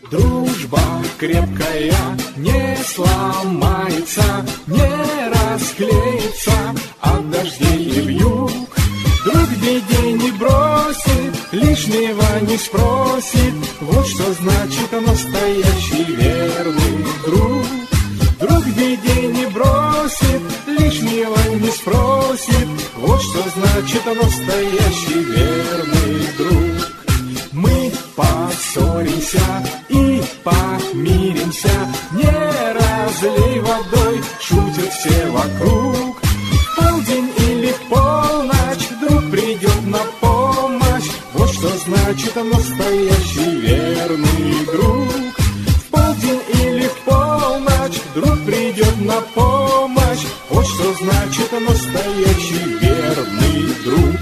Дружба крепкая не сломается, не расклеится от дождей и вьюг. Друг в беде не бросит, лишнего не спросит. Вот что значит настоящий верный друг. Друг в беде не бросит, лишнего не спросит. Вот что значит настоящий верный друг. Мы поссоримся и помиримся, не разлей водой, шутят все вокруг. В полдень или в полночь друг придет на помощь. Вот что значит настоящий верный друг. В полдень или в полночь друг придет на помощь. Вот что значит настоящий верный друг.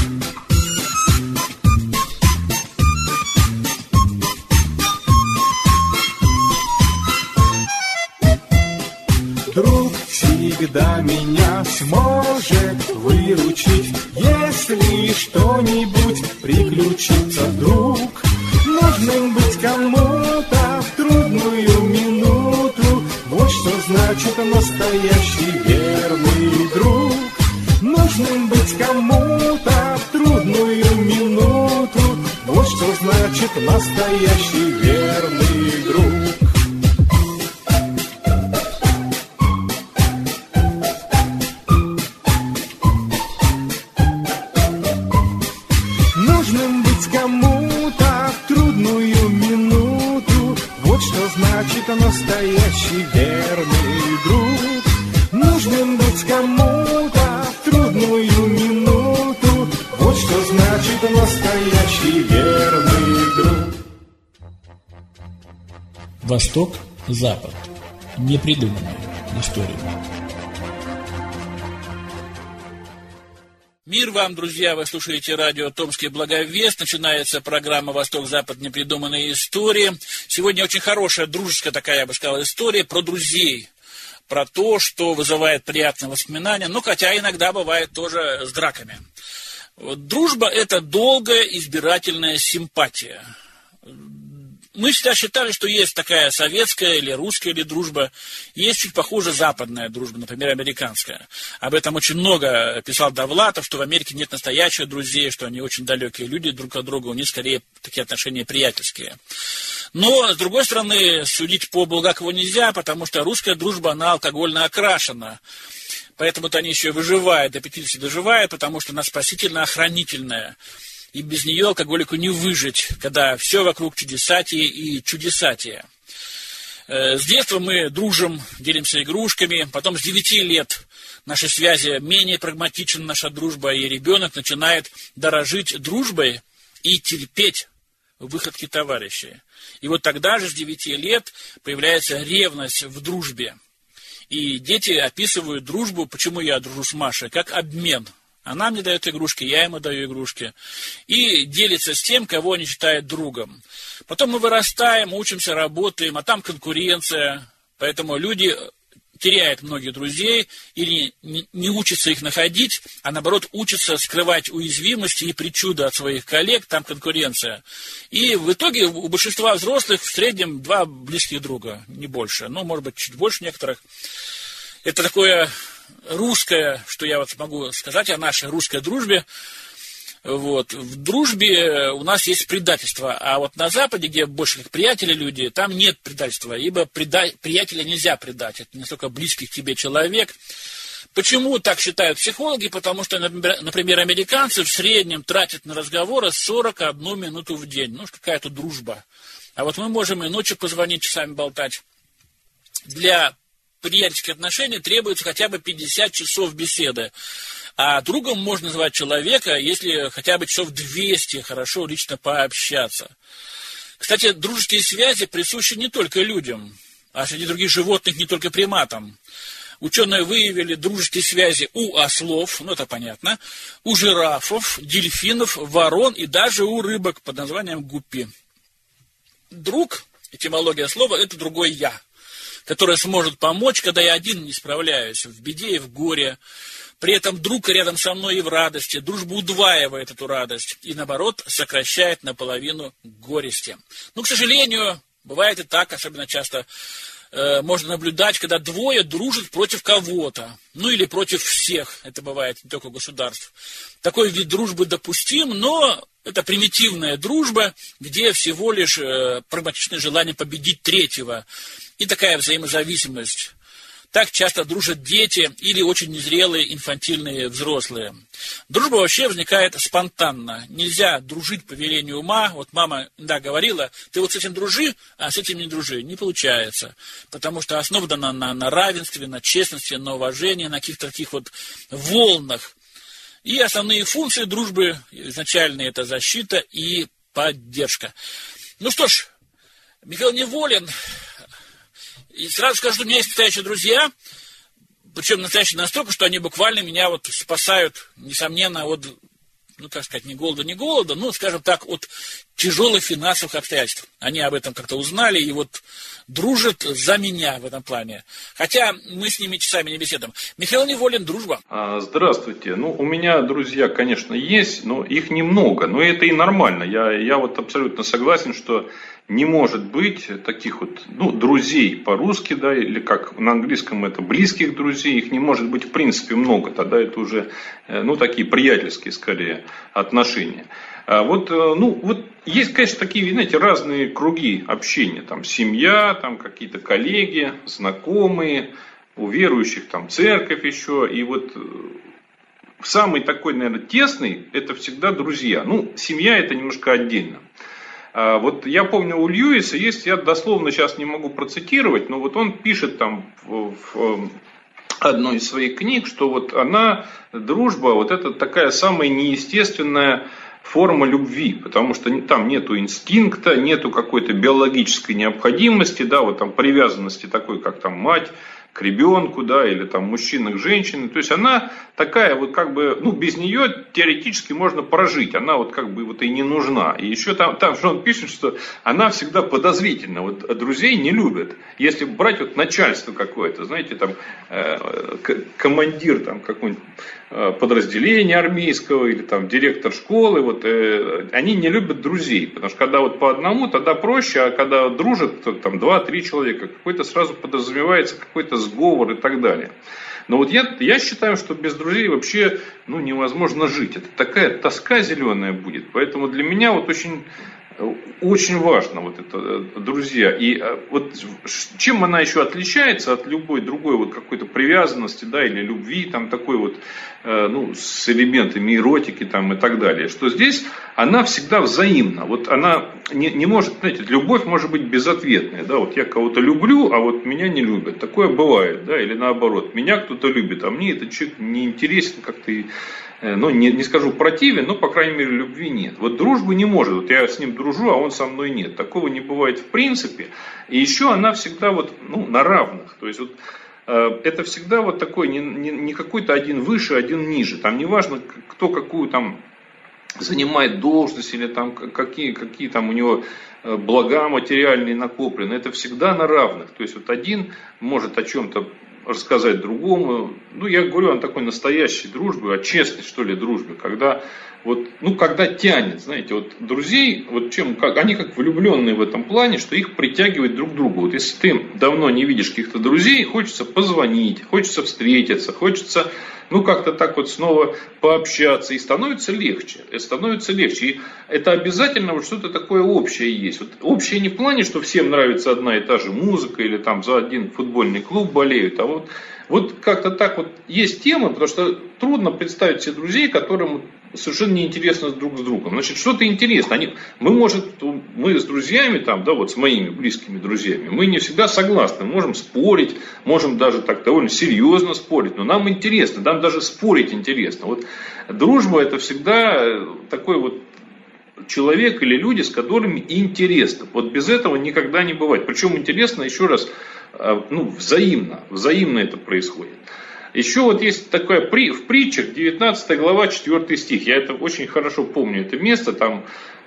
Друг всегда меня сможет выручить, если что-нибудь приключится вдруг. Нужным быть кому-то в трудную минуту. Вот что значит настоящий верный друг. Нужным быть кому-то в трудную минуту. Вот что значит настоящий верный друг. Нужным быть кому-то в трудную минуту. Вот что значит настоящий верный друг. Нужным быть кому-то в трудную минуту. Вот что значит настоящий верный друг. Восток, Запад. Непридуманная история. Мир вам, друзья! Вы слушаете радио «Томский благовест». Начинается программа «Восток-Запад. Непридуманные истории». Сегодня очень хорошая, дружеская такая, я бы сказал, история про друзей. Про то, что вызывает приятные воспоминания, но хотя иногда бывает тоже с драками. Вот, дружба – это долгая избирательная симпатия. Мы всегда считали, что есть такая советская или русская или дружба, есть чуть похуже западная дружба, например, американская. Об этом очень много писал Довлатов, что в Америке нет настоящих друзей, что они очень далекие люди друг от друга, у них скорее такие отношения приятельские. Но, с другой стороны, судить по Булгакову нельзя, потому что русская дружба, она алкогольно окрашена. Поэтому-то они еще и выживают, до 50 доживают, потому что она спасительно-охранительная. И без нее алкоголику не выжить, когда все вокруг чудесатие и чудесатие. С детства мы дружим, делимся игрушками, потом с 9 лет наши связи менее прагматична наша дружба, и ребенок начинает дорожить дружбой и терпеть выходки товарищей. И вот тогда же с 9 лет появляется ревность в дружбе. И дети описывают дружбу, почему я дружу с Машей, как обмен. Она мне дает игрушки, я ему даю игрушки. И делится с тем, кого они считают другом. Потом мы вырастаем, учимся, работаем, а там конкуренция. Поэтому люди теряют многих друзей или не учатся их находить, а наоборот учатся скрывать уязвимости и причуды от своих коллег, там конкуренция. И в итоге у большинства взрослых в среднем 2 близких друга, не больше. Ну, может быть, чуть больше некоторых. Это такое русское, что я вот могу сказать о нашей русской дружбе. Вот. В дружбе у нас есть предательство, а вот на Западе, где больше как приятели люди, там нет предательства, ибо приятеля нельзя предать, это не настолько близкий к тебе человек. Почему так считают психологи? Потому что, например, американцы в среднем тратят на разговоры 41 минуту в день. Ну, какая-то дружба. А вот мы можем и ночью позвонить, часами болтать. Для приятельских отношений требуется хотя бы 50 часов беседы. А другом можно назвать человека, если хотя бы часов 200 хорошо лично пообщаться. Кстати, дружеские связи присущи не только людям, а среди других животных не только приматам. Ученые выявили дружеские связи у ослов, ну это понятно, у жирафов, дельфинов, ворон и даже у рыбок под названием гуппи. Друг, этимология слова, это другой я, который сможет помочь, когда я один не справляюсь, в беде и в горе. При этом друг рядом со мной и в радости. Дружба удваивает эту радость и, наоборот, сокращает наполовину горести. Но, к сожалению, Бывает и так, особенно часто можно наблюдать, когда двое дружат против кого-то, ну или против всех, это бывает не только государств. Такой вид дружбы допустим, но это примитивная дружба, где всего лишь прагматичное желание победить третьего и такая взаимозависимость. Так часто дружат дети или очень незрелые инфантильные взрослые. Дружба вообще возникает спонтанно. Нельзя дружить по велению ума. Вот мама говорила, ты вот с этим дружи, а с этим не дружи. Не получается. Потому что основана на равенстве, на честности, на уважении, на каких-то таких вот волнах. И основные функции дружбы изначальные — это защита и поддержка. Ну что ж, Михаил Неволин. И сразу скажу, что у меня есть настоящие друзья, причем настоящие настолько, что они буквально меня вот спасают, несомненно, от, ну, как сказать, не голода, ну, скажем так, от тяжелых финансовых обстоятельств. Они об этом как-то узнали и вот дружат за меня в этом плане. Хотя мы с ними часами не беседуем. Михаил Неволин, дружба. Здравствуйте. Ну, у меня друзья, конечно, есть, но их немного. Но это и нормально. Я вот абсолютно согласен, что не может быть таких вот, ну, друзей по-русски, да, или как на английском это близких друзей, их не может быть в принципе много, тогда это уже, ну, такие приятельские скорее отношения. Вот есть, конечно, такие, знаете, разные круги общения, там семья, там какие-то коллеги, знакомые, у верующих там церковь еще, и вот самый такой, наверное, тесный, это всегда друзья, ну, семья это немножко отдельно. Вот я помню, у Льюиса есть, я дословно сейчас не могу процитировать, но вот он пишет там в одной из своих книг, что вот дружба, вот это такая самая неестественная форма любви, потому что там нету инстинкта, нету какой-то биологической необходимости, да, вот там привязанности такой, как там мать к ребенку, да, или там мужчина к женщине. То есть она такая вот как бы, ну, без нее теоретически можно прожить. Она вот как бы вот и не нужна. И еще там что он пишет, что она всегда подозрительна. Вот друзей не любят. Если брать вот начальство какое-то, знаете, там командир там какой-нибудь подразделения армейского или там директор школы, вот, они не любят друзей, потому что когда вот по одному, тогда проще, а когда дружат, то там 2-3 человека, какой-то сразу подразумевается какой-то сговор и так далее. Но вот я считаю, что без друзей вообще, ну, невозможно жить. Это такая тоска зеленая будет, поэтому для меня вот очень важно вот это друзья. И вот чем она еще отличается от любой другой вот какой-то привязанности, да, или любви, там такой вот, ну, с элементами эротики там и так далее, что здесь она всегда взаимна. Вот она не может, знаете, любовь может быть безответная, да, вот я кого-то люблю, а вот меня не любят. Такое бывает, да, или наоборот, меня кто-то любит, а мне этот человек не интересен как-то, ну, не скажу противен, но, по крайней мере, любви нет. Вот дружбы не может. Вот я с ним дружу, а он со мной нет. Такого не бывает в принципе. И еще она всегда вот, ну, на равных. То есть вот это всегда вот такой, не какой-то один выше, один ниже. Там не важно, кто какую там занимает должность или там какие там у него блага материальные накоплены. Это всегда на равных. То есть вот один может о чем-то рассказать другому. Ну, я говорю о такой настоящей дружбе, о честной, что ли, дружбе, когда вот, ну, когда тянет, знаете, вот друзей, вот они как влюбленные в этом плане, что их притягивает друг к другу. Вот если ты давно не видишь каких-то друзей, хочется позвонить, хочется встретиться, хочется, ну, как-то так вот снова пообщаться, и становится легче. И это обязательно вот что-то такое общее есть. Вот общее не в плане, что всем нравится одна и та же музыка, или там за один футбольный клуб болеют, а вот как-то так вот есть тема, потому что трудно представить себе друзей, которым совершенно неинтересно друг с другом. Значит, что-то интересно. Мы с друзьями, там, да, вот с моими близкими друзьями, мы не всегда согласны. Можем спорить, можем даже так довольно серьезно спорить, но нам интересно, нам даже спорить интересно. Вот дружба — это всегда такой вот человек или люди, с которыми интересно. Вот без этого никогда не бывает. Причем интересно, еще раз, ну, взаимно это происходит. Еще вот есть такое в притчах, 19 глава, 4 стих. Я это очень хорошо помню, это место. Там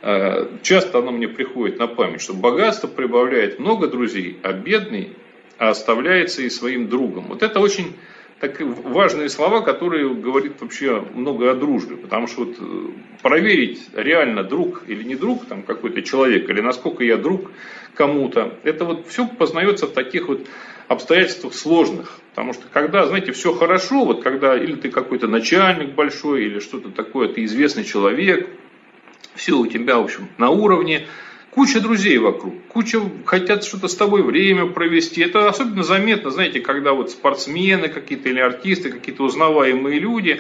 часто оно мне приходит на память, что богатство прибавляет много друзей, а бедный оставляется и своим другом. Вот это очень так важные слова, которые говорят вообще много о дружбе. Потому что вот проверить, реально друг или не друг там какой-то человек, или насколько я друг кому-то, это вот все познается в таких вот обстоятельствах сложных. Потому что когда, знаете, все хорошо, вот когда или ты какой-то начальник большой, или что-то такое, ты известный человек, все у тебя, в общем, на уровне, куча друзей вокруг, куча хотят что-то с тобой время провести. Это особенно заметно, знаете, когда вот спортсмены какие-то или артисты, какие-то узнаваемые люди,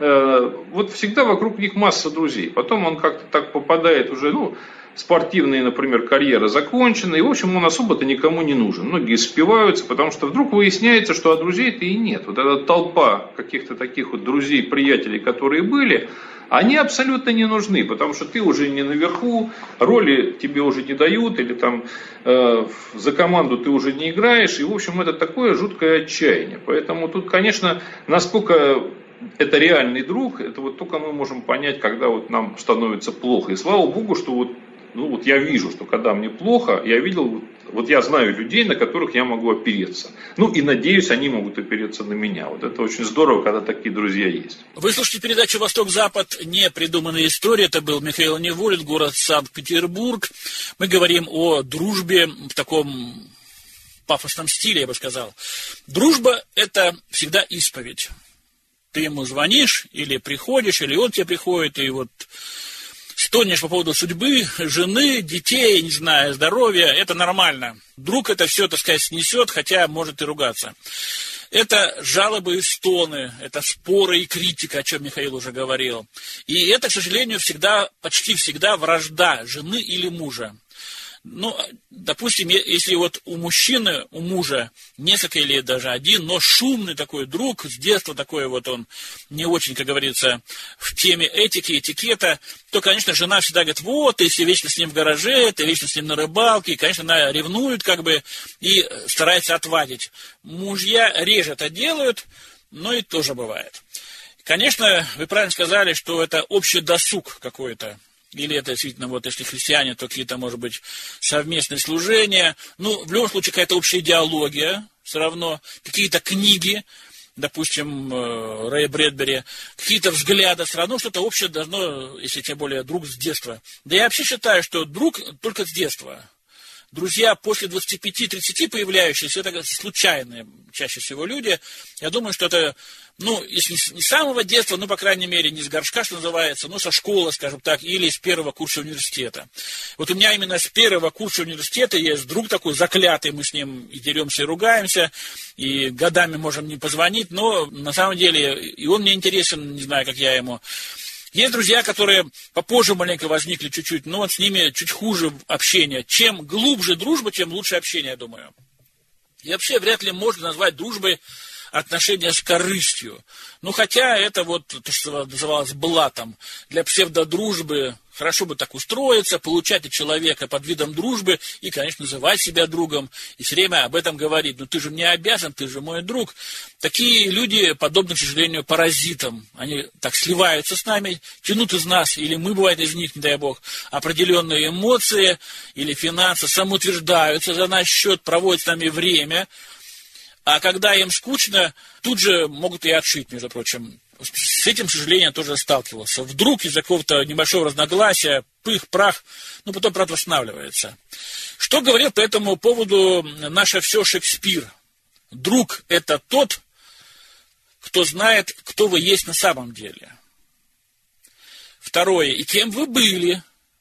вот всегда вокруг них масса друзей. Потом он как-то так попадает уже, спортивная, например, карьера закончена, и, в общем, он особо-то никому не нужен. Многие спиваются, потому что вдруг выясняется, что друзей-то и нет. Вот эта толпа каких-то таких вот друзей, приятелей, которые были, они абсолютно не нужны, потому что ты уже не наверху, роли тебе уже не дают, или там за команду ты уже не играешь, и, в общем, это такое жуткое отчаяние. Поэтому тут, конечно, насколько это реальный друг, это вот только мы можем понять, когда вот нам становится плохо. И слава Богу, что вот я вижу, что когда мне плохо, я видел, вот я знаю людей, на которых я могу опереться. И надеюсь, они могут опереться на меня. Вот это очень здорово, когда такие друзья есть. Вы слушаете передачу «Восток-Запад. Непридуманная история». Это был Михаил Неволин, город Санкт-Петербург. Мы говорим о дружбе в таком пафосном стиле, я бы сказал. Дружба – это всегда исповедь. Ты ему звонишь, или приходишь, или он тебе приходит, и вот стонешь по поводу судьбы, жены, детей, не знаю, здоровья, это нормально. Друг это все, так сказать, снесет, хотя может и ругаться. Это жалобы и стоны, это споры и критика, о чем Михаил уже говорил. И это, к сожалению, почти всегда вражда жены или мужа. Допустим, если вот у мужчины, у мужа несколько или даже один, но шумный такой друг, с детства такой вот он не очень, как говорится, в теме этики, этикета, то, конечно, жена всегда говорит, вот, ты вечно с ним в гараже, ты вечно с ним на рыбалке, и, конечно, она ревнует и старается отвадить. Мужья реже это делают, но и тоже бывает. Конечно, вы правильно сказали, что это общий досуг какой-то. Или это действительно, если христиане, то какие-то, может быть, совместные служения. В любом случае, какая-то общая идеология, все равно, какие-то книги, допустим, Рэя Брэдбери, какие-то взгляды, все равно что-то общее должно, если тем более друг с детства. Да я вообще считаю, что друг только с детства. Друзья после 25-30 появляющиеся, это случайные чаще всего люди. Я думаю, что это, если не с самого детства, по крайней мере, не с горшка, что называется, со школы, скажем так, или с первого курса университета. Вот у меня именно с первого курса университета есть друг такой заклятый, мы с ним и деремся, и ругаемся, и годами можем не позвонить, но на самом деле и он мне интересен, не знаю, как я ему. Есть друзья, которые попозже маленько возникли чуть-чуть, но с ними чуть хуже общение. Чем глубже дружба, тем лучше общение, я думаю. И вообще вряд ли можно назвать дружбой отношения с корыстью. Хотя это то, что называлось блатом. Для псевдодружбы хорошо бы так устроиться, получать от человека под видом дружбы и, конечно, называть себя другом, и все время об этом говорить. Ты же мне обязан, ты же мой друг. Такие люди подобны, к сожалению, паразитам. Они так сливаются с нами, тянут из нас, или мы, бывает, из них, не дай бог, определенные эмоции или финансы, самоутверждаются за наш счет, проводят с нами время. А когда им скучно, тут же могут и отшить, между прочим. С этим, к сожалению, я тоже сталкивался. Вдруг из-за какого-то небольшого разногласия, пых-прах, потом, правда, восстанавливается. Что говорил по этому поводу наше все Шекспир? Друг – это тот, кто знает, кто вы есть на самом деле. Второе – и кем вы были.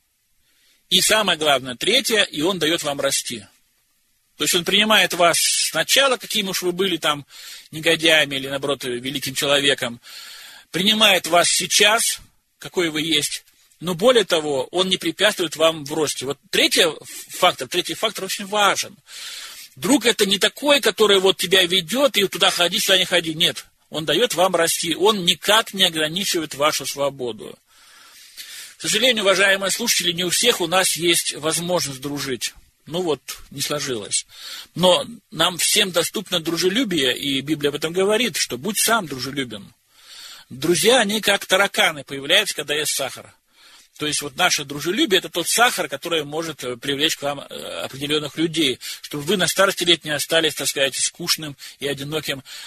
И самое главное, третье – и он дает вам расти. То есть он принимает вас сначала, какими уж вы были там негодяями или, наоборот, великим человеком, принимает вас сейчас, какой вы есть, но более того, он не препятствует вам в росте. Третий фактор очень важен. Друг это не такой, который тебя ведет и туда ходи, сюда не ходи. Нет, он дает вам расти, он никак не ограничивает вашу свободу. К сожалению, уважаемые слушатели, не у всех у нас есть возможность дружить. Не сложилось. Но нам всем доступно дружелюбие, и Библия об этом говорит, что будь сам дружелюбен. Друзья, они как тараканы появляются, когда есть сахар. То есть наше дружелюбие – это тот сахар, который может привлечь к вам определенных людей, чтобы вы на старости лет не остались, так сказать, скучным и одиноким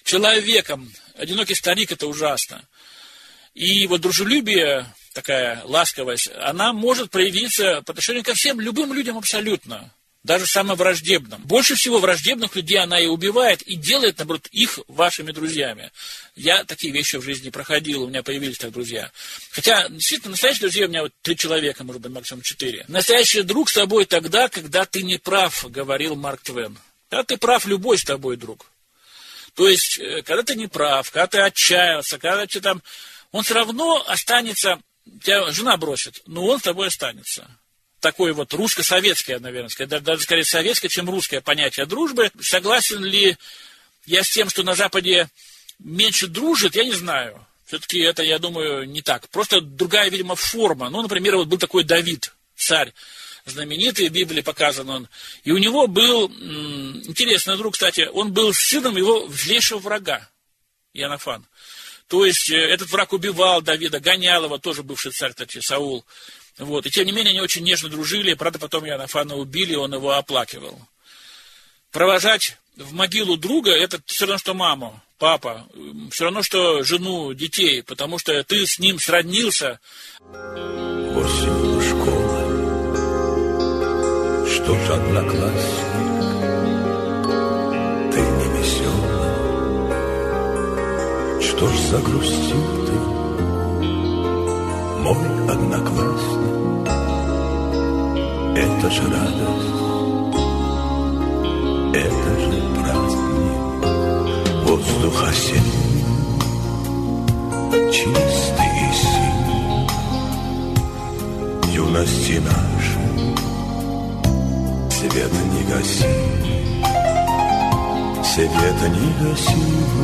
человеком. Одинокий старик – это ужасно. И вот дружелюбие, такая ласковость, она может проявиться по отношению ко всем, любым людям абсолютно. Даже самым враждебным. Больше всего враждебных людей она и убивает, и делает, наоборот, их вашими друзьями. Я такие вещи в жизни проходил, у меня появились так друзья. Хотя, действительно, настоящие друзья у меня вот 3 человека, может быть, максимум 4. Настоящий друг с тобой тогда, когда ты не прав, говорил Марк Твен. Когда ты прав, любой с тобой друг. То есть, когда ты не прав, когда ты отчаялся, когда ты там... Он все равно останется, тебя жена бросит, но он с тобой останется. Такое вот русско-советское, наверное, даже скорее советское, чем русское понятие дружбы. Согласен ли я с тем, что на Западе меньше дружат, я не знаю. Все-таки это, я думаю, не так. Просто другая, видимо, форма. Ну, например, вот был такой Давид, царь, знаменитый, в Библии показан он. И у него был, интересный друг, кстати, он был сыном его злейшего врага, Иоаннафан. То есть, этот враг убивал Давида, гонял его, тоже бывший царь, кстати, Саул. Вот. И тем не менее, они очень нежно дружили, правда, потом Иоаннафана убили, он его оплакивал. Провожать в могилу друга, это все равно, что маму, папа, все равно, что жену, детей, потому что ты с ним сроднился. Осенью школа, что ж одноклассник, ты не веселый, что ж загрустил ты, мой одноклассник. Это же радость, это же праздник, воздух осенний, чистый и синий, юности нашей, свет не гаси, свет не гаси,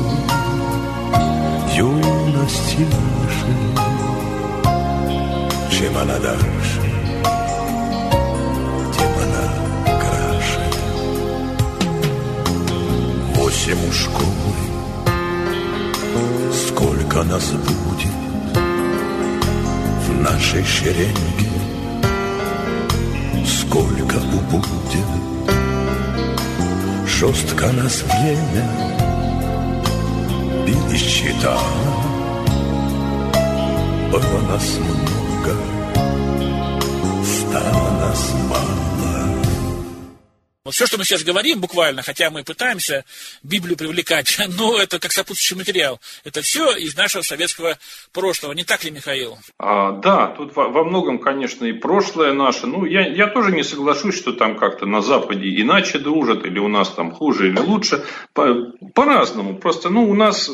юности нашей, чем она дальше, у школы, сколько нас будет в нашей шеренге, сколько убудет, жестко нас время пересчитало, было нас много, стало нас мало. Вот все, что мы сейчас говорим, буквально, хотя мы пытаемся Библию привлекать, но это как сопутствующий материал. Это все из нашего советского прошлого. Не так ли, Михаил? Да, тут во многом, конечно, и прошлое наше. Ну, я тоже не соглашусь, что там как-то на Западе иначе дружат, или у нас там хуже или лучше. По-разному. Просто, у нас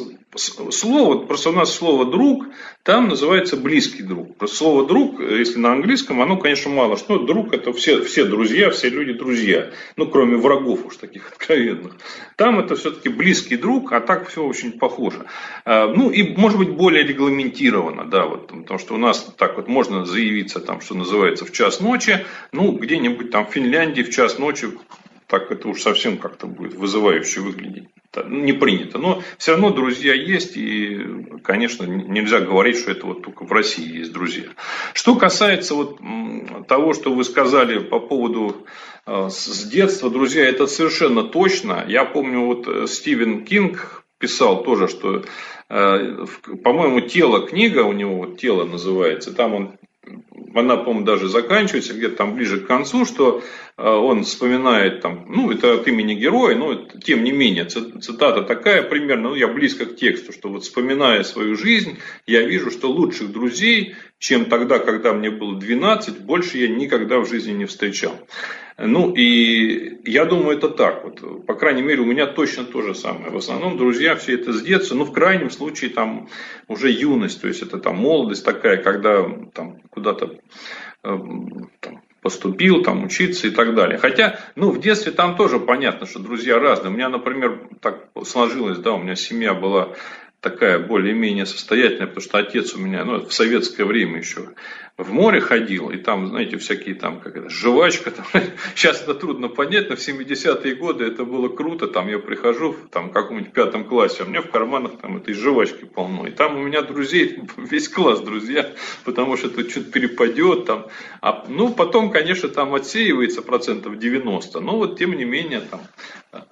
слово «друг», там называется «близкий друг». Просто слово «друг», если на английском, оно, конечно, мало что. Друг – это все друзья, все люди друзья. Кроме врагов уж таких откровенных. Там это все-таки близкий друг, а так все очень похоже. И, может быть, более регламентировано, да, вот, потому что у нас так вот можно заявиться, там, что называется, в час ночи, где-нибудь там в Финляндии в час ночи, так это уж совсем как-то будет вызывающе выглядеть. Не принято. Но все равно друзья есть, и, конечно, нельзя говорить, что это вот только в России есть друзья. Что касается вот того, что вы сказали по поводу с детства, друзья, это совершенно точно. Я помню, вот Стивен Кинг писал тоже, что, по-моему, «Тело» книга, у него вот «Тело» называется, там она, по-моему, даже заканчивается где-то там ближе к концу, что он вспоминает там, это от имени героя, но тем не менее, цитата такая примерно, я близко к тексту, что вот вспоминая свою жизнь, я вижу, что лучших друзей, чем тогда, когда мне было 12, больше я никогда в жизни не встречал. И я думаю, это так. Вот, по крайней мере, у меня точно то же самое. В основном друзья все это с детства, в крайнем случае там уже юность, то есть это там молодость такая, когда там куда-то поступил, там учиться и так далее. Хотя, в детстве там тоже понятно, что друзья разные. У меня, например, так сложилось, у меня семья была такая более-менее состоятельная, потому что отец у меня, в советское время еще в море ходил, и там, знаете, всякие там, жвачка, там, сейчас это трудно понять, но в 70-е годы это было круто, там я прихожу в каком-нибудь 5 классе, а у меня в карманах там этой жвачки полно, и там у меня друзей, весь класс друзья, потому что это что-то перепадет, там, потом, конечно, там отсеивается 90%, но вот тем не менее, там,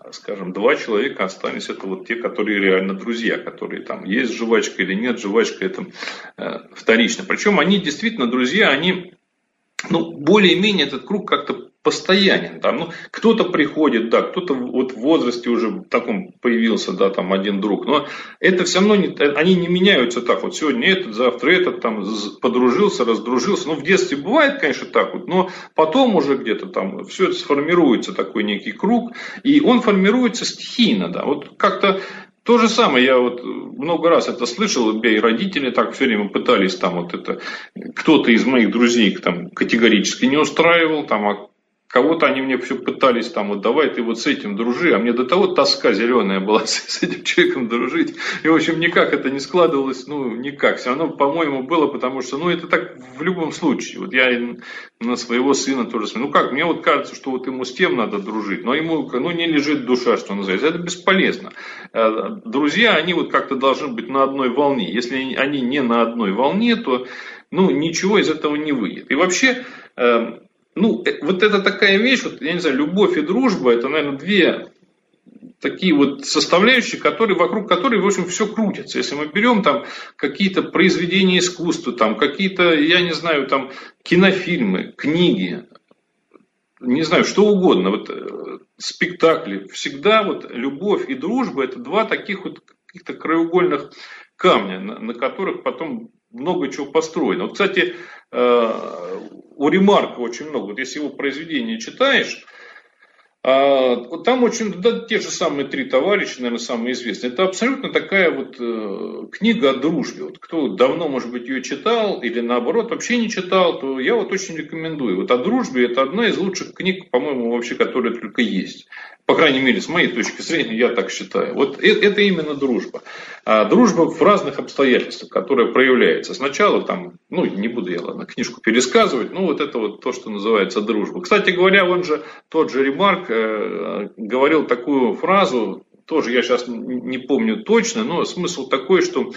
скажем, 2 человека остались, это вот те, которые реально друзья, которые там есть жвачка или нет, жвачка это вторично. Причем они действительно друзья, они, ну, более-менее этот круг как-то постоянен. Там, ну, кто-то приходит, да, кто-то вот в возрасте уже в таком появился, да, там один друг. Но это все равно они не меняются так. Вот сегодня этот, завтра этот, там подружился, раздружился. Ну, в детстве бывает, конечно, так вот, но потом уже где-то там все это сформируется, такой некий круг. И он формируется стихийно, да. Вот как-то то же самое, я вот много раз это слышал, и родители так все время пытались там вот это, кто-то из моих друзей там категорически не устраивал, там, а кого-то они мне все пытались, там, вот давай ты вот с этим дружи, а мне до того тоска зеленая была с этим человеком дружить. И, в общем, никак это не складывалось, ну, никак. Все равно, по-моему, было, потому что, ну, это так в любом случае. Вот я на своего сына тоже смотрю. Ну, как, мне вот кажется, что вот ему с тем надо дружить, но ему, ну, не лежит душа, что называется. Это бесполезно. Друзья, они вот как-то должны быть на одной волне. Если они не на одной волне, то, ну, ничего из этого не выйдет. И вообще, ну, вот это такая вещь, вот, я не знаю, любовь и дружба, это, наверное, 2 такие вот составляющие, вокруг которых, в общем, все крутится. Если мы берем там какие-то произведения искусства, там какие-то, я не знаю, там кинофильмы, книги, не знаю, что угодно, вот спектакли, всегда вот любовь и дружба — это 2 таких вот каких-то краеугольных камня, на которых потом много чего построено. Вот, кстати, у Ремарка очень много. Вот если его произведения читаешь, там очень, да, те же самые 3 товарища, наверное, самые известные. Это абсолютно такая вот книга о дружбе. Вот кто давно, может быть, ее читал или наоборот вообще не читал, то я вот очень рекомендую. Вот о дружбе — это одна из лучших книг, по-моему, вообще, которая только есть. По крайней мере, с моей точки зрения, я так считаю. Вот это именно дружба. Дружба в разных обстоятельствах, которая проявляется. Сначала там, ну, не буду я, ладно, книжку пересказывать, ну, вот это вот то, что называется дружба. Кстати говоря, он же, тот же Ремарк, говорил такую фразу, тоже я сейчас не помню точно, но смысл такой, что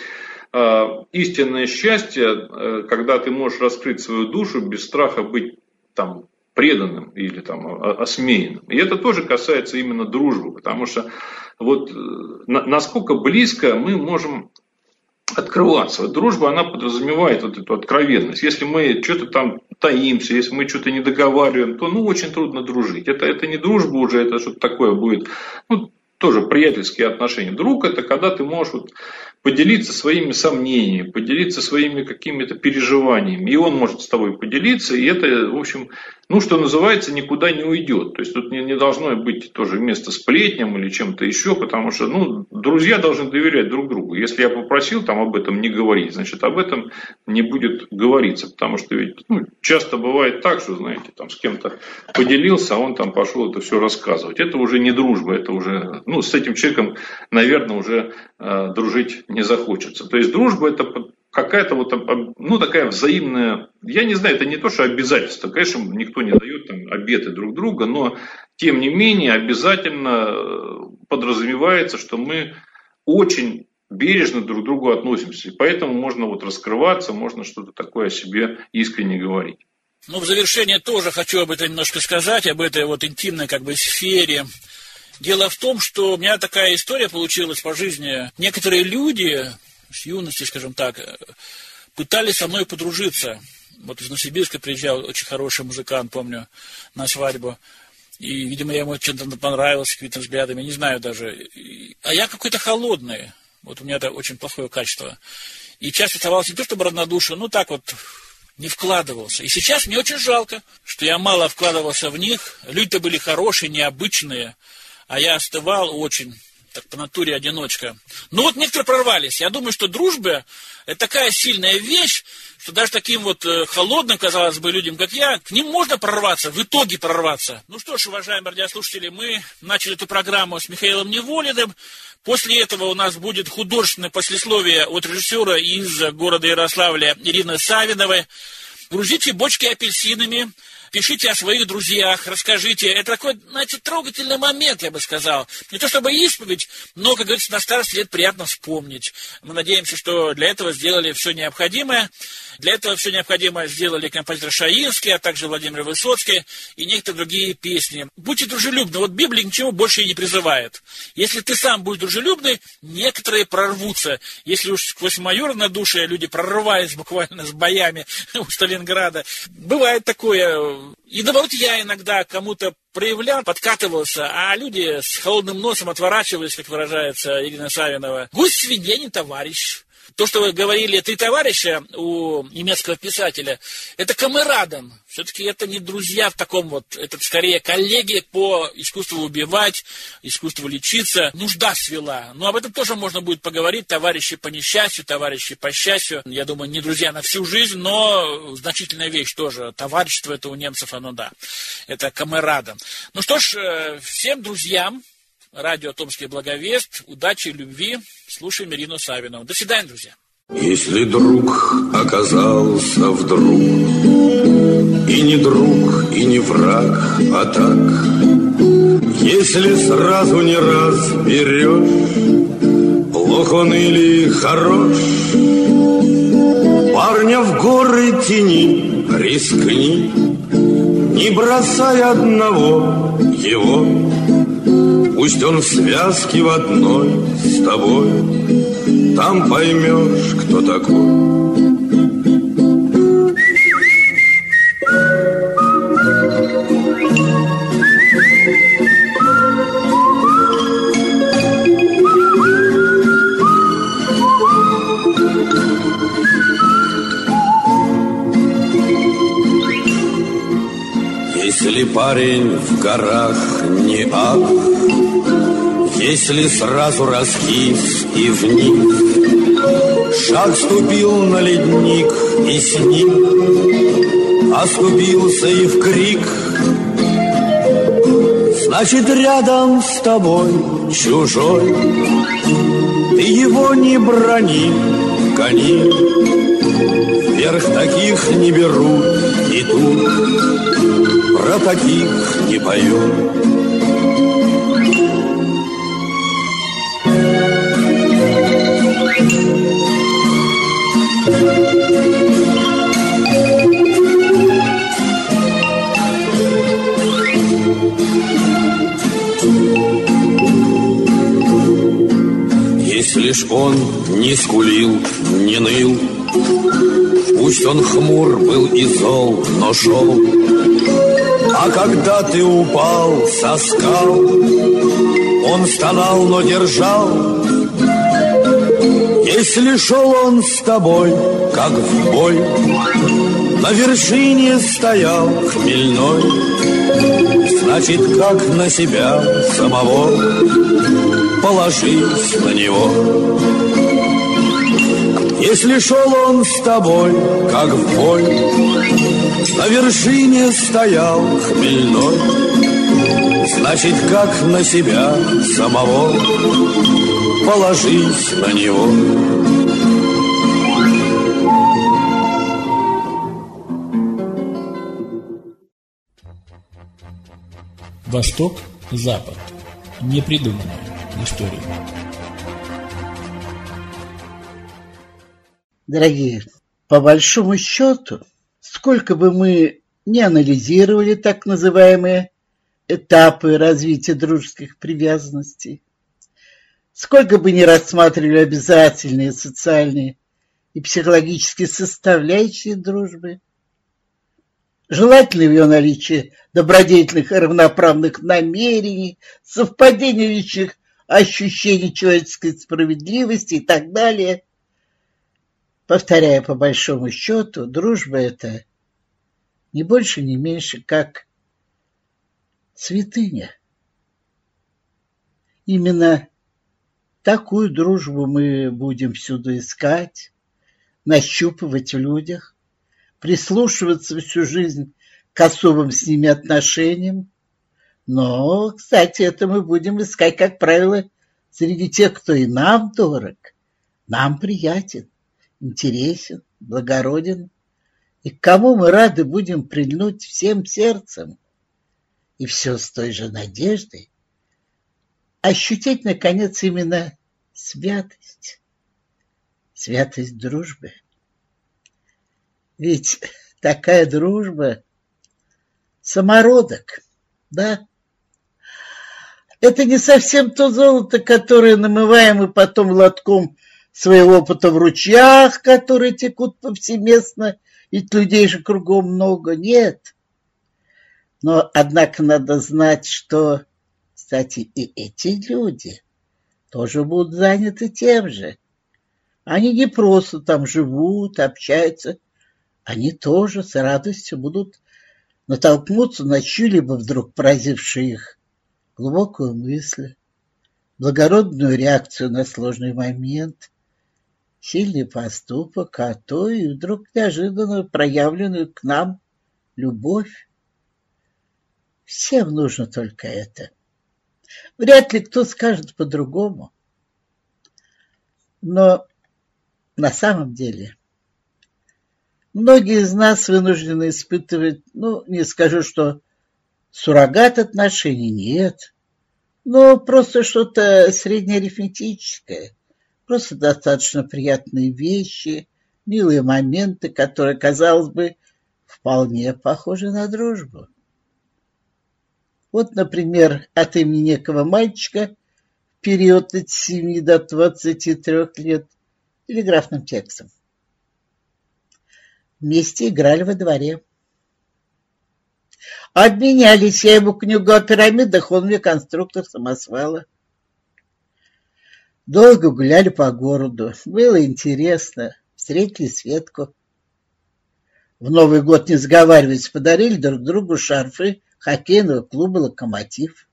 истинное счастье, когда ты можешь раскрыть свою душу без страха быть там преданным или там осмеянным. И это тоже касается именно дружбы, потому что вот насколько близко мы можем открываться. Дружба, она подразумевает вот эту откровенность. Если мы что-то там таимся, если мы что-то не договариваем, то, ну, очень трудно дружить. Это не дружба уже, это что-то такое будет, ну, тоже приятельские отношения. Друг — это когда ты можешь вот поделиться своими сомнениями, поделиться своими какими-то переживаниями. И он может с тобой поделиться, и это, в общем, ну, что называется, никуда не уйдет. То есть тут не должно быть тоже место сплетням или чем-то еще, потому что, ну, друзья должны доверять друг другу. Если я попросил там об этом не говорить, значит, об этом не будет говориться. Потому что ведь, ну, часто бывает так, что, знаете, там с кем-то поделился, а он там пошел это все рассказывать. Это уже не дружба, это уже, ну, с этим человеком, наверное, уже дружить не захочется. То есть дружба — это какая-то вот, ну, такая взаимная, я не знаю, это не то, что обязательство, конечно, никто не дает там обеты друг друга, но тем не менее обязательно подразумевается, что мы очень бережно друг к другу относимся, и поэтому можно вот раскрываться, можно что-то такое о себе искренне говорить. Ну, в завершение тоже хочу об этом немножко сказать, об этой вот интимной как бы сфере. Дело в том, что у меня такая история получилась по жизни. Некоторые люди с юности, скажем так, пытались со мной подружиться. Вот из Новосибирска приезжал очень хороший музыкант, помню, на свадьбу. И, видимо, я ему чем-то понравился, какими-то взглядами, не знаю даже. А я какой-то холодный. Вот у меня это очень плохое качество. И часто оставался не то чтобы равнодушен, ну так вот не вкладывался. И сейчас мне очень жалко, что я мало вкладывался в них. Люди-то были хорошие, необычные. А я остывал очень, так по натуре одиночка. Ну вот некоторые прорвались. Я думаю, что дружба – это такая сильная вещь, что даже таким вот холодным, казалось бы, людям, как я, к ним можно прорваться, в итоге прорваться. Ну что ж, уважаемые радиослушатели, мы начали эту программу с Михаилом Неволиным. После этого у нас будет художественное послесловие от режиссера из города Ярославля Ирины Савиновой. Грузите бочки апельсинами. Пишите о своих друзьях, расскажите. Это такой, знаете, трогательный момент, я бы сказал. Не то чтобы исповедь, но, как говорится, на старости лет приятно вспомнить. Мы надеемся, что для этого сделали все необходимое. Для этого все необходимое сделали композитор Шаинский, а также Владимир Высоцкий и некоторые другие песни. Будьте дружелюбны. Вот Библия ничего больше и не призывает. Если ты сам будешь дружелюбный, некоторые прорвутся. Если уж сквозь мое равнодушие люди прорывались буквально с боями у Сталинграда. Бывает такое. И наоборот, я иногда кому-то проявлял, подкатывался, а люди с холодным носом отворачивались, как выражается Ирина Савинова. Гусь свинья не товарищ. То, что вы говорили, 3 товарища у немецкого писателя, это камераден. Все-таки это не друзья в таком вот, это скорее коллеги по искусству убивать, искусству лечиться. Нужда свела. Но об этом тоже можно будет поговорить. Товарищи по несчастью, товарищи по счастью. Я думаю, не друзья на всю жизнь, но значительная вещь тоже. Товарищество это у немцев, оно да. Это камераден. Ну что ж, всем друзьям радио «Томский благовест», удачи, любви. Слушаем Ирину Савинову. До свидания, друзья. Если друг оказался вдруг и не друг, и не враг, а так, если сразу не разберешь, плох он или хорош, парня в горы тяни, рискни, не бросай одного его. Пусть он в связке в одной с тобой, там поймешь, кто такой. Если парень в горах не ах, если сразу раскис и вниз, шаг ступил на ледник и сник, оступился и в крик, значит, рядом с тобой чужой, ты его не брони, гони, вверх таких не берут, и тут про таких не поют. Если ж он не скулил, не ныл, пусть он хмур был и зол, но шел. А когда ты упал со скал, он стонал, но держал. Если шел он с тобой, как в бой, на вершине стоял хмельной, значит, как на себя самого, положись на него. Если шел он с тобой, как в бой, на вершине стоял хмельной, значит, как на себя самого, положись на него. Восток, Запад. Непридуманная история. Дорогие, по большому счету, сколько бы мы ни анализировали так называемые этапы развития дружеских привязанностей, сколько бы ни рассматривали обязательные социальные и психологические составляющие дружбы, желательно в ее наличии добродетельных и равноправных намерений, совпадения личных ощущений человеческой справедливости и так далее. Повторяю, по большому счету, дружба – это не больше, не меньше, как святыня. Именно такую дружбу мы будем всюду искать, нащупывать в людях, прислушиваться всю жизнь к особым с ними отношениям. Но, кстати, это мы будем искать, как правило, среди тех, кто и нам дорог, нам приятен, интересен, благороден, и к кому мы рады будем прильнуть всем сердцем, и все с той же надеждой ощутить, наконец, именно святость дружбы. Ведь такая дружба — самородок, да? Это не совсем то золото, которое намываем и потом лотком своего опыта в ручьях, которые текут повсеместно, ведь людей же кругом много, нет. Но, однако, надо знать, что, кстати, и эти люди тоже будут заняты тем же. Они не просто там живут, общаются, они тоже с радостью будут натолкнуться на чью-либо вдруг поразившую их глубокую мысль, благородную реакцию на сложный момент, сильный поступок, а то и вдруг неожиданно проявленную к нам любовь. Всем нужно только это. Вряд ли кто скажет по-другому. Но на самом деле многие из нас вынуждены испытывать, не скажу, что суррогат отношений, нет, но просто что-то среднеарифметическое, просто достаточно приятные вещи, милые моменты, которые, казалось бы, вполне похожи на дружбу. Вот, например, от имени некого мальчика в период от 7 до 23 лет телеграфным текстом. Вместе играли во дворе. Обменялись, я ему книгу о пирамидах, он мне конструктор самосвала. Долго гуляли по городу, было интересно, встретили Светку. В Новый год, не сговариваясь, подарили друг другу шарфы хоккейного клуба «Локомотив».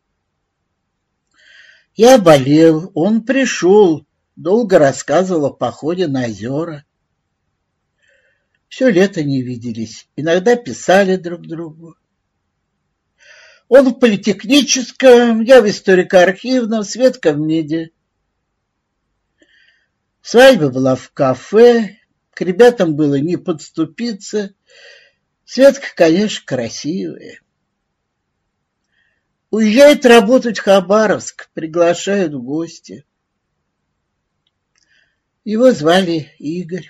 Я болел, он пришел, долго рассказывал о походе на озера. Все лето не виделись, иногда писали друг другу. Он в политехническом, я в историко-архивном, Светка в меди. Свадьба была в кафе, к ребятам было не подступиться. Светка, конечно, красивая. Уезжает работать в Хабаровск, приглашают в гости. Его звали Игорь.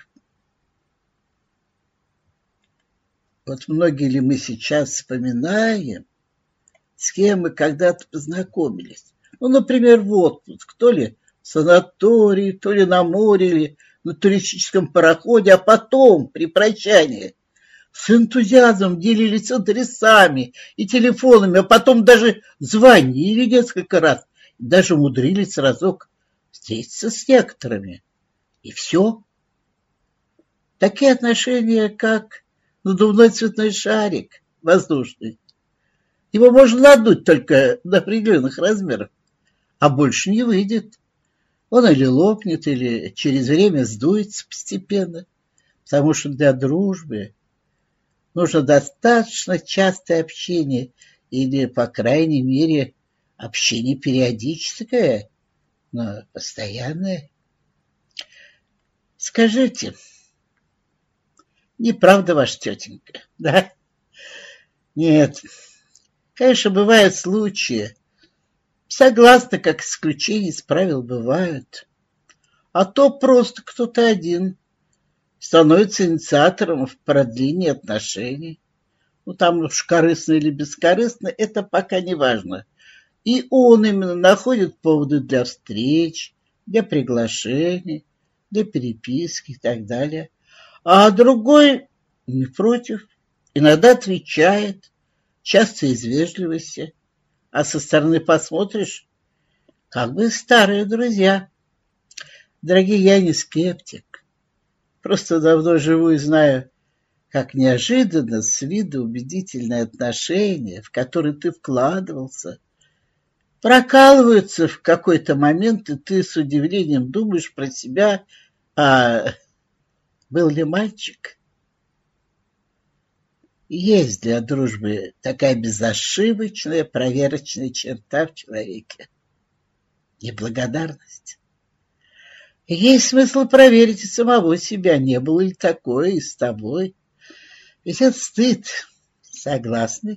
Вот многие ли мы сейчас вспоминаем, с кем мы когда-то познакомились? Например, в отпуск, то ли в санатории, то ли на море, или на туристическом пароходе, а потом, при прощании, с энтузиазмом делились адресами и телефонами, а потом даже звонили несколько раз, даже умудрились разок встретиться с некоторыми. И все. Такие отношения, как надувной цветной шарик воздушный. Его можно надуть только до определенных размеров, а больше не выйдет. Он или лопнет, или через время сдуется постепенно, потому что для дружбы нужно достаточно частое общение или, по крайней мере, общение периодическое, но постоянное. Скажите, неправда ваша тетенька, да? Нет, конечно, бывают случаи, согласна, как исключения из правил бывают, а то просто кто-то один становится инициатором в продлении отношений. Там уж корыстно или бескорыстно, это пока не важно. И он именно находит поводы для встреч, для приглашений, для переписки и так далее. А другой не против, иногда отвечает, часто из вежливости, а со стороны посмотришь, как бы старые друзья. Дорогие, я не скептик, просто давно живу и знаю, как неожиданно с виду убедительные отношения, в которые ты вкладывался, прокалываются в какой-то момент, и ты с удивлением думаешь про себя, а был ли мальчик? Есть для дружбы такая безошибочная, проверочная черта в человеке — неблагодарность. И есть смысл проверить и самого себя, не было ли такое и с тобой. Ведь это стыд. Согласны?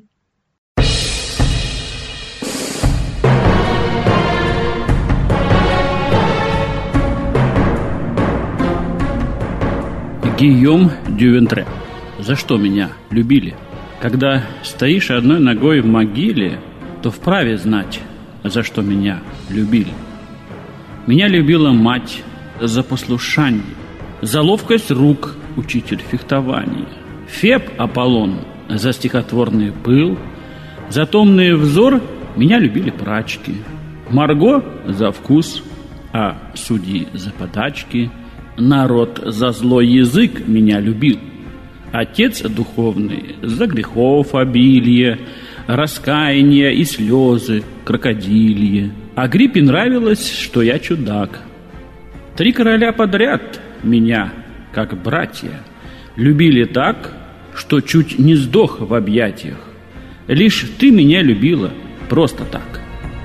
Гийом Дювентре. за что меня любили. Когда стоишь одной ногой в могиле, то вправе знать, за что меня любили. Меня любила мать за послушание, за ловкость рук учитель фехтования, Феб Аполлон за стихотворный пыл, за томный взор меня любили прачки, Марго за вкус, а судьи за подачки. Народ за злой язык меня любил, Отец духовный за грехов обилие, раскаяние и слезы крокодилье. Агриппе нравилось, что я чудак. 3 короля подряд меня, как братья, любили так, что чуть не сдох в объятиях. Лишь ты меня любила просто так.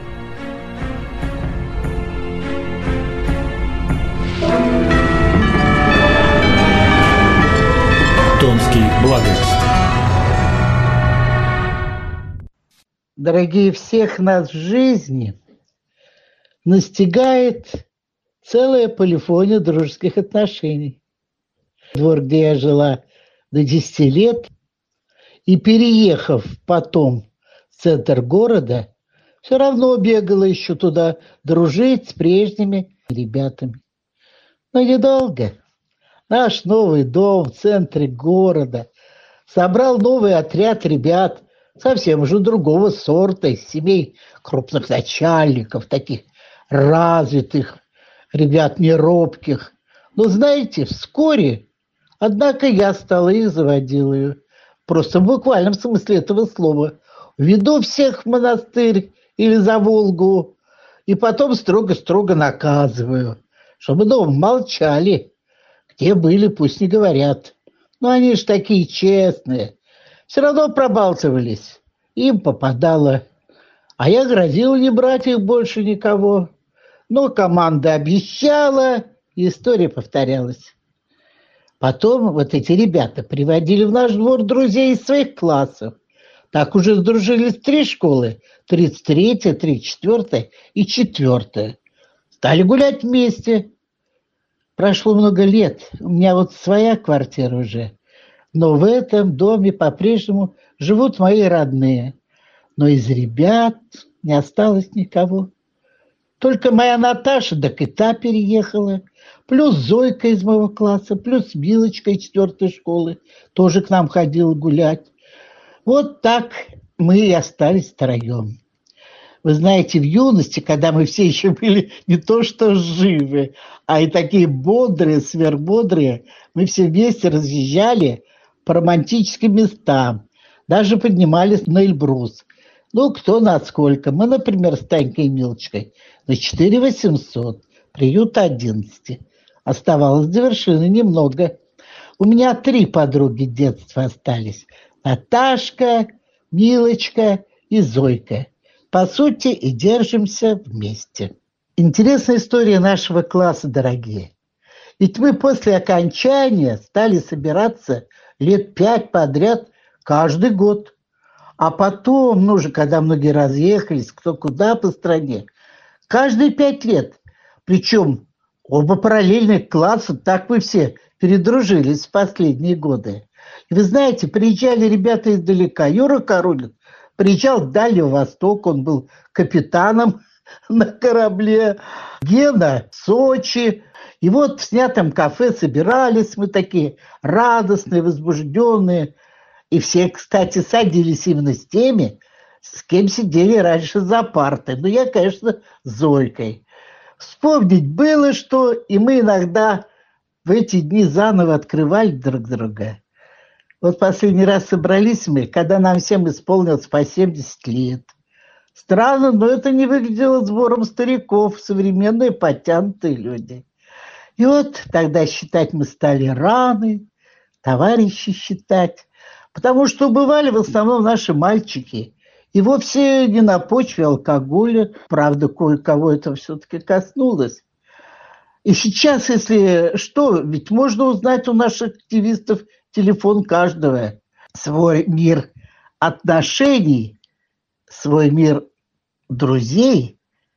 Томский благовест. Дорогие, всех нас в жизни настигает целая полифония дружеских отношений. Двор, где я жила до 10 лет, и переехав потом в центр города, все равно бегала еще туда дружить с прежними ребятами. Но недолго. Наш новый дом в центре города собрал новый отряд ребят, совсем уже другого сорта, из семей крупных начальников, таких развитых, ребят неробких. Но знаете, вскоре, однако, я стала их заводилою. Просто в буквальном смысле этого слова. Веду всех в монастырь или за Волгу, и потом строго-строго наказываю, чтобы дома молчали. Где были, пусть не говорят. Но они ж такие честные. Все равно пробалтывались. Им попадало. А я грозил не брать их больше никого. Но команда обещала, и история повторялась. Потом вот эти ребята приводили в наш двор друзей из своих классов. Так уже сдружились 3 школы. 33-я, 34-я и 4-я. Стали гулять вместе. Прошло много лет. У меня вот своя квартира уже. Но в этом доме по-прежнему живут мои родные. Но из ребят не осталось никого. Только моя Наташа, так и та переехала. Плюс Зойка из моего класса, плюс Милочка из 4-й школы. Тоже к нам ходила гулять. Вот так мы и остались втроем. Вы знаете, в юности, когда мы все еще были не то что живы, а и такие бодрые, сверхбодрые, мы все вместе разъезжали по романтическим местам. Даже поднимались на Эльбрус. Ну, кто на сколько. Мы, например, с Танькой и Милочкой на 4800, приют 11. Оставалось до вершины немного. У меня 3 подруги детства остались. Наташка, Милочка и Зойка. По сути, и держимся вместе. Интересная история нашего класса, дорогие. Ведь мы после окончания стали собираться лет 5 подряд каждый год. А потом, уже когда многие разъехались, кто куда по стране, каждые 5 лет. Причем оба параллельных класса, так мы все передружились в последние годы. И вы знаете, приезжали ребята издалека. Юра Королин приезжал с Дальнего Востока, он был капитаном на корабле. Гена в Сочи. И вот в снятом кафе собирались мы такие радостные, возбужденные. И все, кстати, садились именно с теми, с кем сидели раньше за партой. Ну, я, конечно, с Зойкой. Вспомнить было, что и мы иногда в эти дни заново открывали друг друга. Вот последний раз собрались мы, когда нам всем исполнилось по 70 лет. Странно, но это не выглядело сбором стариков, современные подтянутые люди. И вот тогда считать мы стали раны, товарищи считать, потому что убывали в основном наши мальчики. И вовсе не на почве алкоголя, правда, кое-кого это все-таки коснулось. И сейчас, если что, ведь можно узнать у наших активистов телефон каждого. Свой мир отношений, свой мир друзей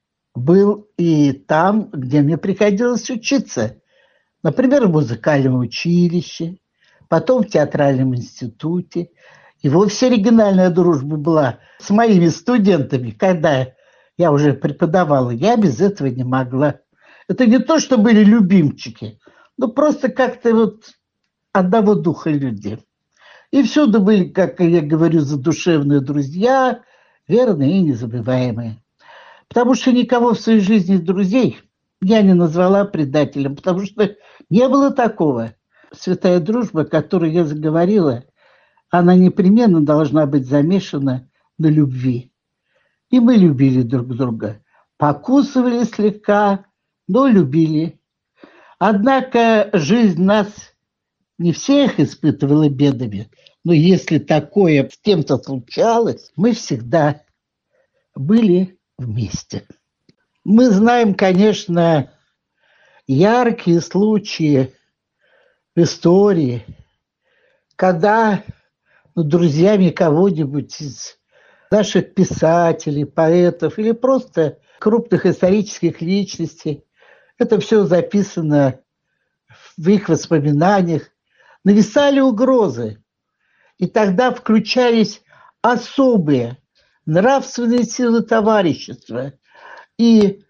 был и там, где мне приходилось учиться. Например, в музыкальном училище. потом в театральном институте. И вовсе оригинальная дружба была с моими студентами, когда я уже преподавала. Я без этого не могла. Это не то, что были любимчики, но просто как-то вот одного духа люди. И всюду были, как я говорю, задушевные друзья, верные и незабываемые. Потому что никого в своей жизни друзей я не назвала предателем, потому что не было такого. Святая дружба, о которой я заговорила, она непременно должна быть замешана на любви. И мы любили друг друга. Покусывали слегка, но любили. Однако жизнь нас не всех испытывала бедами. Но если такое с кем-то случалось, мы всегда были вместе. Мы знаем, конечно, яркие случаи в истории, когда друзьями кого-нибудь из наших писателей, поэтов или просто крупных исторических личностей, это все записано в их воспоминаниях, нависали угрозы. И тогда включались особые нравственные силы товарищества. И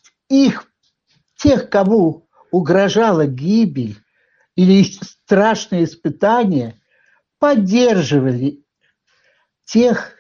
тех, кому угрожала гибель или страшные испытания, поддерживали тех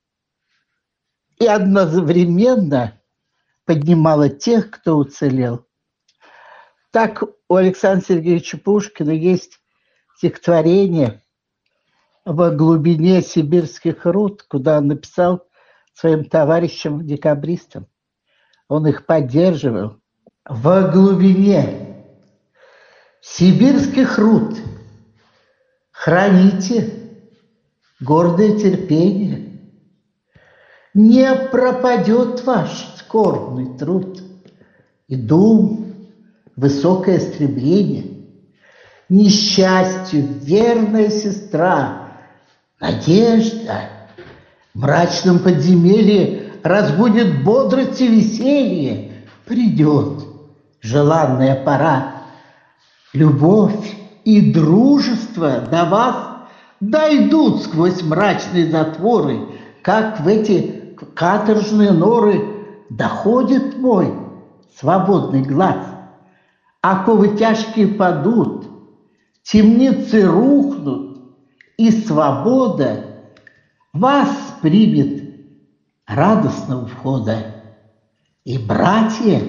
и одновременно поднимала тех, кто уцелел. Так у Александра Сергеевича Пушкина есть стихотворение «Во глубине сибирских руд», куда он написал своим товарищам-декабристам. Он их поддерживал. «Во глубине сибирских руд храните гордое терпение. Не пропадет ваш скорбный труд и дум, высокое стремление. Несчастью верная сестра, надежда в мрачном подземелье разбудит бодрость и веселье. Придет желанная пора. Любовь и дружество до вас дойдут сквозь мрачные затворы, как в эти каторжные норы доходит мой свободный глаз. Оковы тяжкие падут, темницы рухнут, и свобода вас примет радостного входа. И братья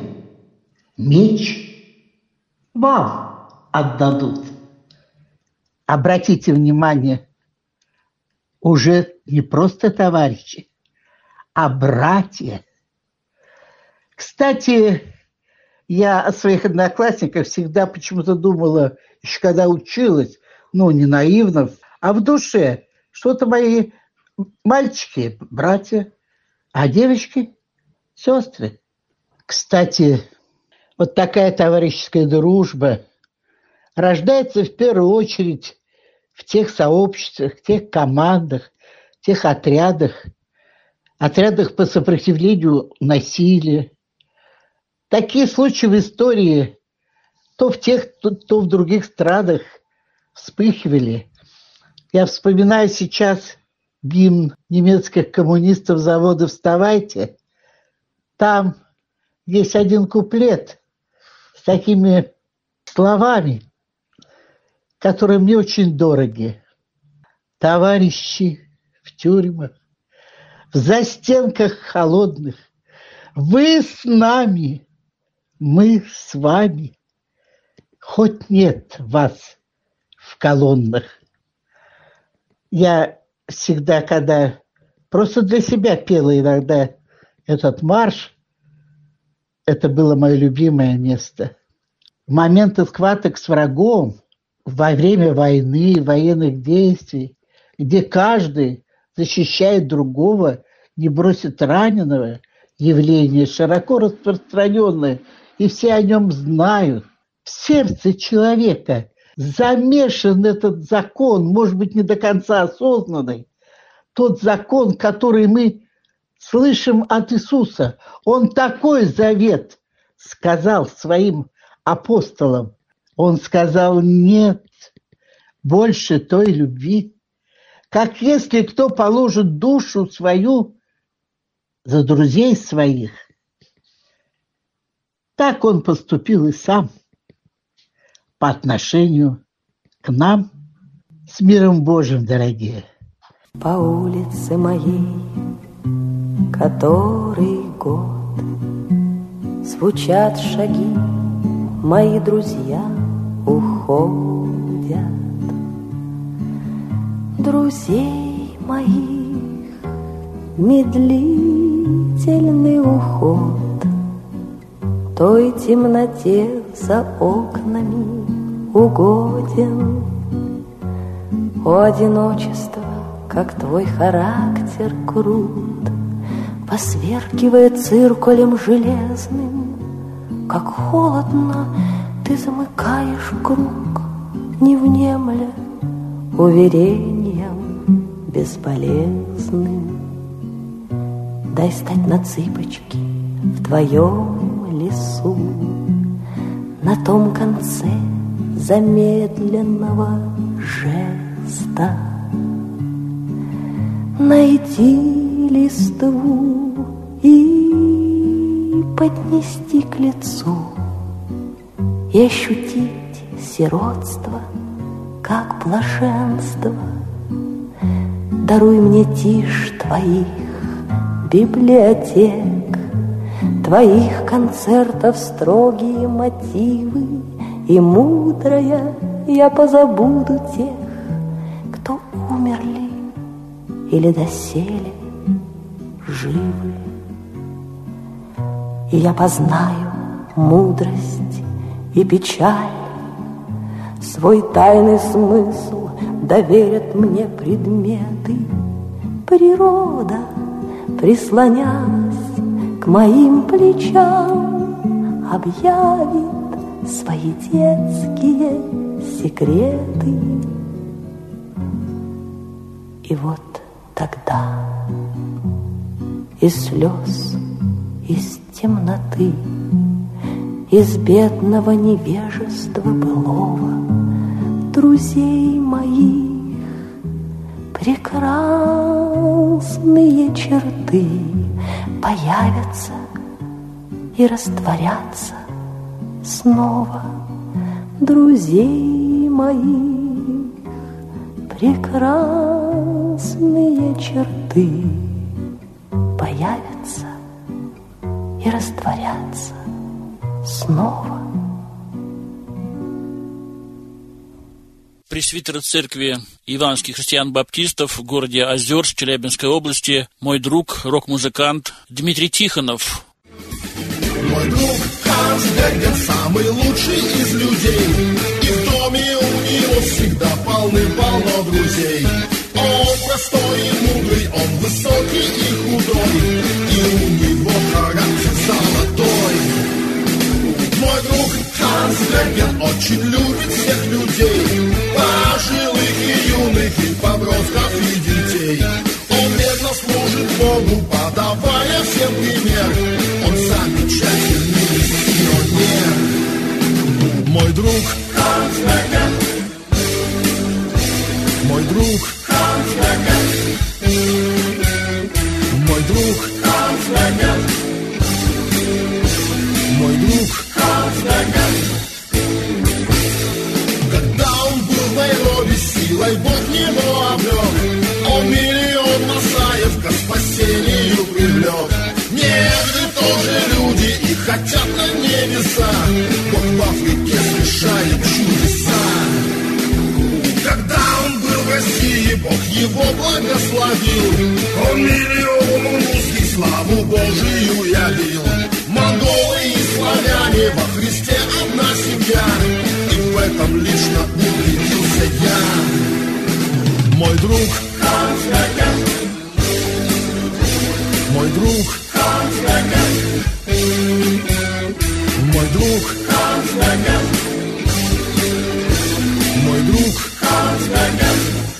меч вам отдадут. Обратите внимание, уже не просто товарищи, а братья. Кстати, я о своих одноклассниках всегда почему-то думала, еще когда училась, не наивно, а в душе, что-то мои мальчики – братья, а девочки – сестры. Кстати, вот такая товарищеская дружба рождается в первую очередь в тех сообществах, тех командах, тех отрядах по сопротивлению насилию. Такие случаи в истории то в тех, то в других странах вспыхивали. Я вспоминаю сейчас гимн немецких коммунистов завода «Вставайте». Там есть один куплет с такими словами, которые мне очень дороги. Товарищи в тюрьмах, в застенках холодных, вы с нами, мы с вами, хоть нет вас в колоннах. Я всегда, когда просто для себя пела иногда этот марш, это было мое любимое место. В моменты схваток с врагом, во время войны, военных действий, где каждый защищает другого, не бросит раненого, явление широко распространенное, и все о нем знают. В сердце человека замешан этот закон, может быть, не до конца осознанный, тот закон, который мы слышим от Иисуса. Он такой завет сказал своим апостолам. Он сказал: нет, больше той любви, как если кто положит душу свою за друзей своих. Так он поступил и сам по отношению к нам. С миром Божьим, дорогие. По улице моей, который год, звучат шаги, мои друзья уходят. Друзей моих медлительный уход той темноте за окнами угоден. О, одиночество, как твой характер крут, посверкивая циркулем железным, как холодно ты замыкаешь круг, не внемля уверением бесполезным. Дай стать на цыпочки в твоем лесу, на том конце замедленного жеста. Найти листву и поднести к лицу, и ощутить сиротство, как блаженство. Даруй мне тишь твоих библиотек, твоих концертов строгие мотивы, и мудрая я позабуду тех, кто умерли или доселе живы. И я познаю мудрость и печаль, свой тайный смысл доверят мне предметы. Природа, прислонясь к моим плечам, объявит свои детские секреты. И вот тогда из слез, из темноты, из бедного невежества былого, друзей моих прекрасные черты появятся и растворятся снова. Друзей моих прекрасные черты появятся и растворятся снова. Пресвитер церкви Иванских христиан-баптистов в городе Озерск Челябинской области, мой друг, рок-музыкант Дмитрий Тихонов. Мой друг Ханс Бергер самый лучший из людей, и в доме у него всегда полны-полно друзей. Он простой и мудрый, он высокий и худой, и у него характер золотой. Мой друг Ханс Бергер очень любит всех людей, пожилых и юных, и подростков, и детей. Он верно служит Богу, подавая всем пример. Он замечательный миссионер. Мой друг Ханс Бергер, мой друг Ханс Бергер, мой друг Ханс Бергер, мой друг Ханс Бергер. Когда он был в Найроби, силой Бог его обрек, он миллион масаев ко спасению привлек. Негры тоже люди и хотят на небеса, Бог в Африке совершает чудеса. Когда он был в России, Бог его благословил, он миллиону русских славу Божию явил. Монголы и славяне во Христе одна семья, и в этом лично убедился я. Мой друг Ханс Бергер, мой друг Ханс Бергер, мой друг Ханс Бергер, мой друг Ханс Бергер.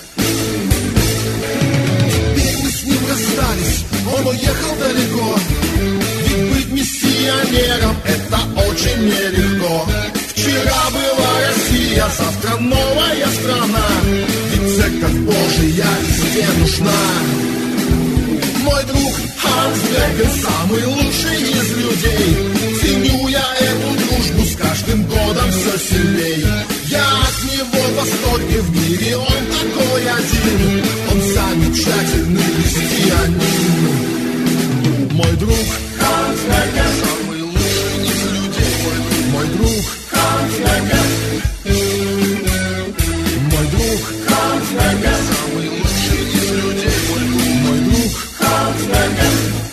Теперь мы с ним расстались, он уехал далеко, ведь быть миссионером это очень нелегко. Вчера была Россия, Россия, завтра новая страна, ведь церковь Божия везде нужна. Мой друг Ханс Бергер самый лучший из людей. Ценю я эту дружбу с каждым годом все сильней. Я от него в восторге, в мире он такой один. Он замечательный христианин. Мой друг Ханс Бергер самый лучший из людей. Мой друг Ханс Бергер. Мой друг Ханс Бергер самый лучший из людей. Мой друг Ханс Бергер.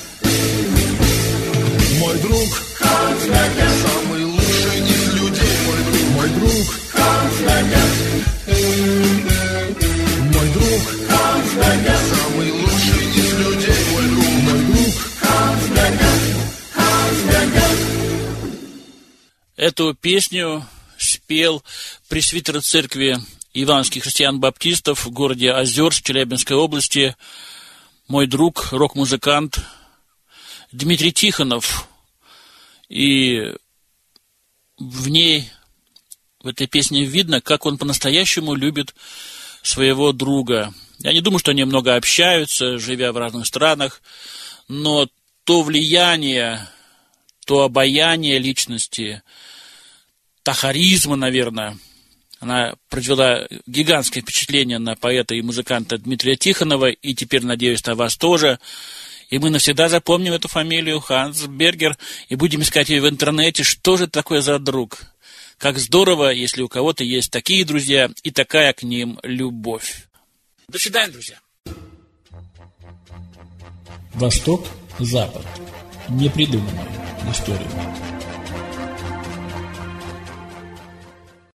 Мой друг Ханс Бергер самый лучший из людей. Мой друг Ханс Бергер. Мой друг Ханс Бергер самый лучший из людей. Мой друг Ханс Бергер. Ханс Бергер. Эту песню спел пресвитер церкви Ивановских христиан-баптистов в городе Озерск Челябинской области мой друг, рок-музыкант Дмитрий Тихонов. И в ней, в этой песне видно, как он по-настоящему любит своего друга. Я не думаю, что они много общаются, живя в разных странах, но то влияние, то обаяние личности, та харизма, наверное, она произвела гигантское впечатление на поэта и музыканта Дмитрия Тихонова, и теперь, надеюсь, на вас тоже. И мы навсегда запомним эту фамилию Ханс Бергер и будем искать ее в интернете. Что же это такое за друг? Как здорово, если у кого-то есть такие друзья и такая к ним любовь. До свидания, друзья. Восток, Запад. Непридуманная история.